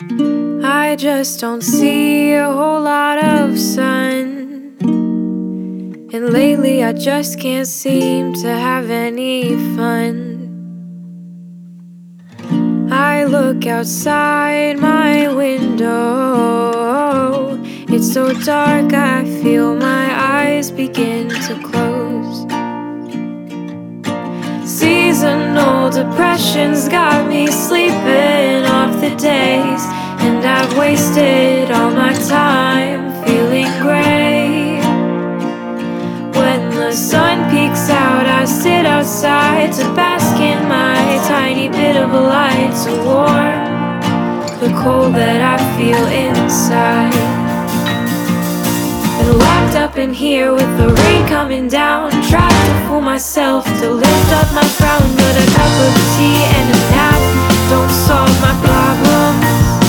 I just don't see a whole lot of sun. And lately I just can't seem to have any fun. I look outside my window. It's so dark I feel my eyes begin to close. Seasonal depression's got me sleeping off the days, and I've wasted all my time feeling gray. When the sun peeks out, I sit outside to bask in my tiny bit of a light to warm the cold that I feel inside. Been locked up in here with the rain coming down, tried to fool myself to lift up my frown, but a cup of tea and a nap don't solve my problems.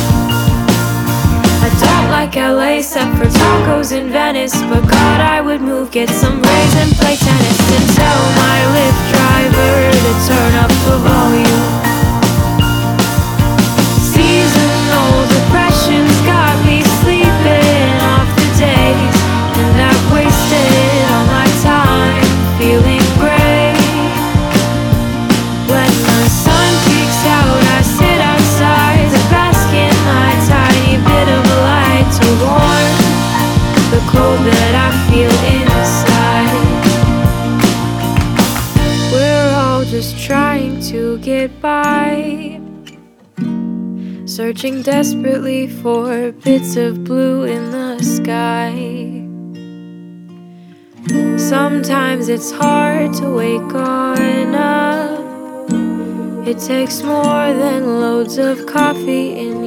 I don't like LA except for tacos in Venice, but God, I would move, get some rays and play tennis, and tell my Lyft driver to turn up the volume. Seasonal depression's got me sleeping off the days, and I've wasted all my time feeling gray. When the sun peeks out, I sit outside to bask in my tiny bit of a light to warm the cold that I feel inside. We're all just trying to get by, searching desperately for bits of blue in the sky. Sometimes it's hard to wake on up. It takes more than loads of coffee in